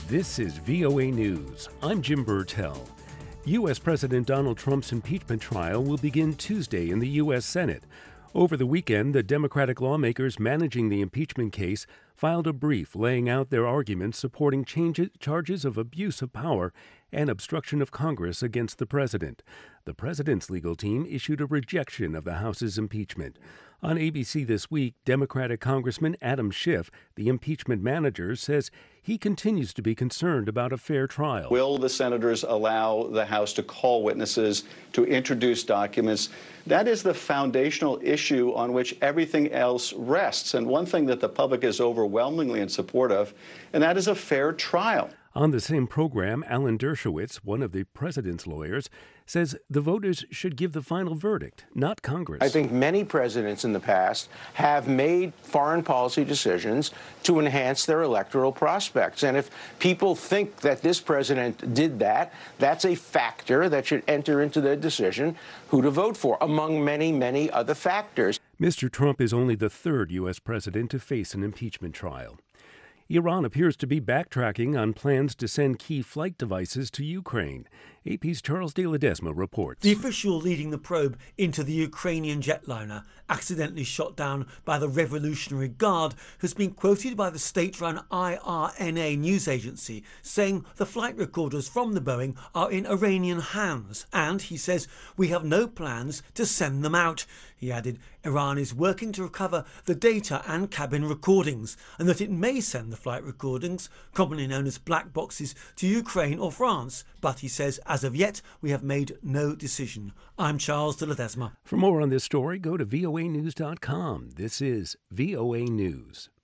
This is VOA News. I'm Jim Burtell. U.S. President Donald Trump's impeachment trial will begin Tuesday in the U.S. Senate. Over the weekend, the Democratic lawmakers managing the impeachment case filed a brief laying out their arguments supporting charges of abuse of power and obstruction of Congress against the president. The president's legal team issued a rejection of the House's impeachment. On ABC This Week, Democratic Congressman Adam Schiff, the impeachment manager, says he continues to be concerned about a fair trial. Will the senators allow the House to call witnesses, to introduce documents? That is the foundational issue on which everything else rests, and one thing that the public is overwhelmingly in support of, and that is a fair trial. On the same program, Alan Dershowitz, one of the president's lawyers, says the voters should give the final verdict, not Congress. I think many presidents in the past have made foreign policy decisions to enhance their electoral prospects. And if people think that this president did that, that's a factor that should enter into their decision who to vote for, among many, many other factors. Mr. Trump is only the third U.S. president to face an impeachment trial. Iran appears to be backtracking on plans to send key flight devices to Ukraine. AP's Charles de Ledesma reports. The official leading the probe into the Ukrainian jetliner, accidentally shot down by the Revolutionary Guard, has been quoted by the state-run IRNA news agency saying the flight recorders from the Boeing are in Iranian hands and, he says, we have no plans to send them out. He added Iran is working to recover the data and cabin recordings and that it may send the flight recordings, commonly known as black boxes, to Ukraine or France. But he says, as of yet, we have made no decision. I'm Charles de Ledesma. For more on this story, go to voanews.com. This is VOA News.